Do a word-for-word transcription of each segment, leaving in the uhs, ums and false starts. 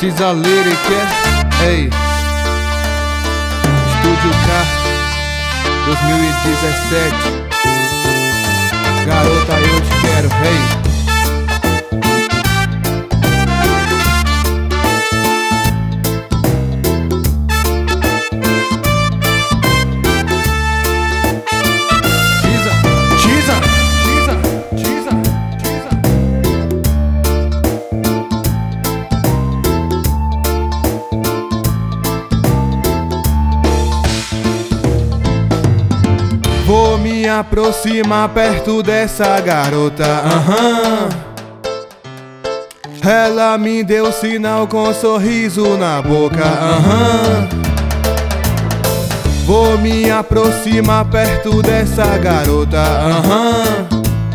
She's a lyric, ei. Estúdio K, dois mil e dezessete. Garota, eu te quero, hey. Vou me aproximar perto dessa garota, aham. Ela me deu sinal com um sorriso na boca, aham. Vou me aproximar perto dessa garota, aham.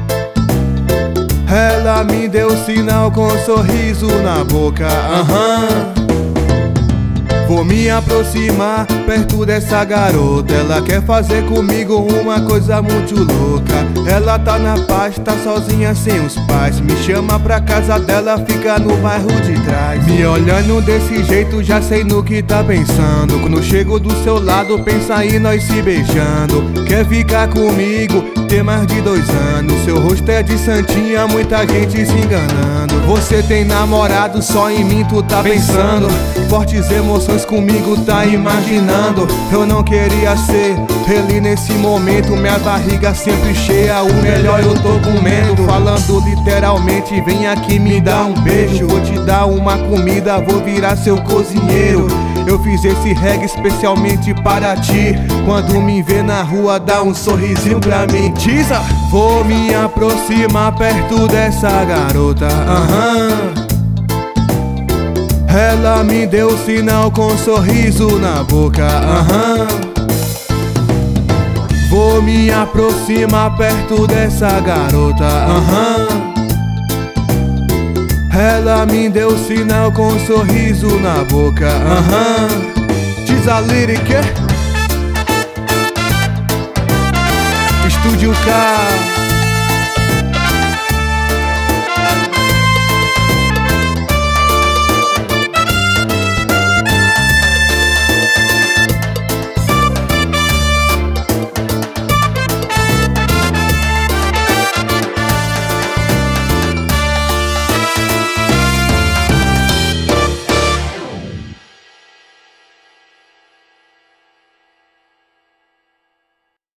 Ela me deu sinal com um sorriso na boca, aham. Vou me aproximar perto dessa garota. Ela quer fazer comigo uma coisa muito louca. Ela tá na paz, tá sozinha sem os pais. Me chama pra casa dela, fica no bairro de trás. Me olhando desse jeito, já sei no que tá pensando. Quando chego do seu lado, pensa em nós se beijando. Quer ficar comigo, tem mais de dois anos. Seu rosto é de santinha, muita gente se enganando. Você tem namorado, só em mim tu tá pensando. Fortes emoções comigo tá imaginando. Eu não queria ser ele nesse momento. Minha barriga sempre cheia, o melhor eu tô comendo. Falando literalmente, vem aqui me dar um beijo. Vou te dar uma comida, vou virar seu cozinheiro. Eu fiz esse reggae especialmente para ti. Quando me vê na rua, dá um sorrisinho pra mim. Tisa! Vou me aproximar perto dessa garota, aham. Ela me deu sinal com um sorriso na boca, aham. Vou me aproximar perto dessa garota, aham. Ela me deu sinal com um sorriso na boca, aham. She's a lyric, Estúdio K.